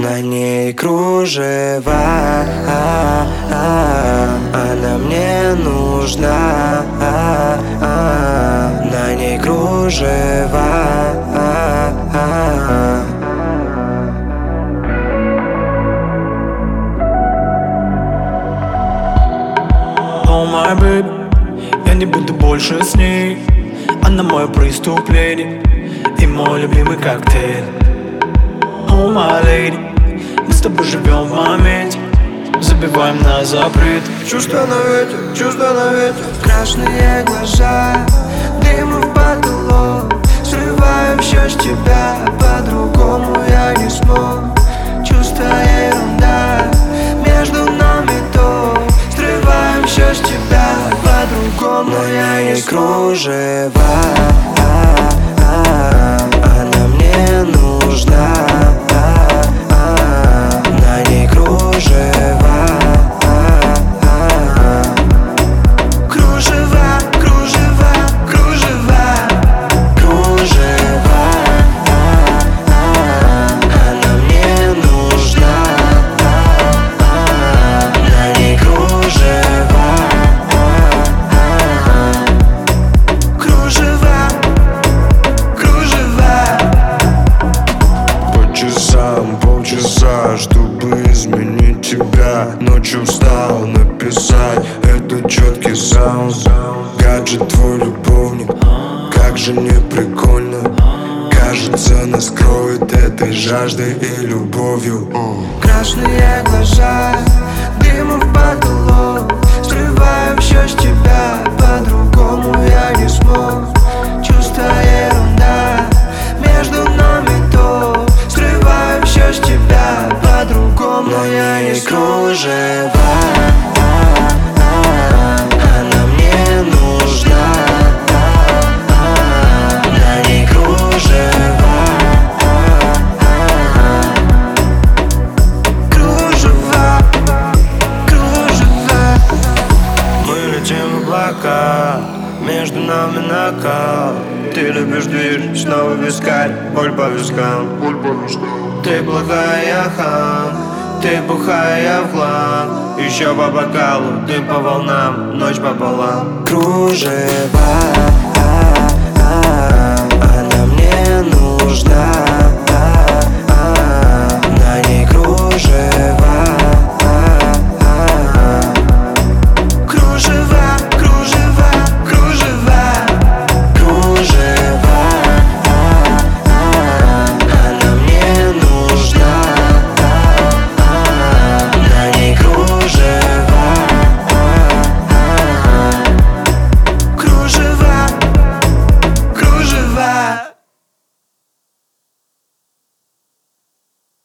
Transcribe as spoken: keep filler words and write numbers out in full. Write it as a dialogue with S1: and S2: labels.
S1: На ней кружева, она мне нужна. На ней кружева.
S2: Oh my baby, я не буду больше с ней. Она мое преступление и мой любимый коктейль. Oh my lady, мы с тобой живем в моменте, забиваем на запрет.
S1: Чувства на ветер, чувства на ветер. Красные глаза, дым в потолок. Срываем все с тебя, по-другому я не смог. Чувства ерунда, между нами то. Срываем все с тебя, по-другому я не смог. Кружева, она мне нужна. На ней кружева. Кружева, кружева, кружева. Кружева, она мне нужна. На ней кружева. Кружева, кружева. По часам, полчаса, чтобы изменить тебя. Ночью встал написать этот четкий саунд. Гаджет твой любовник, как же мне прикольно. Кажется, нас кроет этой жаждой и любовью. Красные глаза, дым в потолок. Срываем все с тебя, по-другому я не смог. Чувства ерунда, между нами то. Срываем все с тебя, по-другому я не смог. Кружева, она мне нужна. На ней кружева. Кружева, кружева. Мы летим в облака, между нами накал. Ты любишь дверь, снова вискарь, боль по вискам. Ты плохая, я хам, ты бухая, я в хлам. Еще по бокалу, дым по волнам, ночь пополам. Кружева, она мне нужна.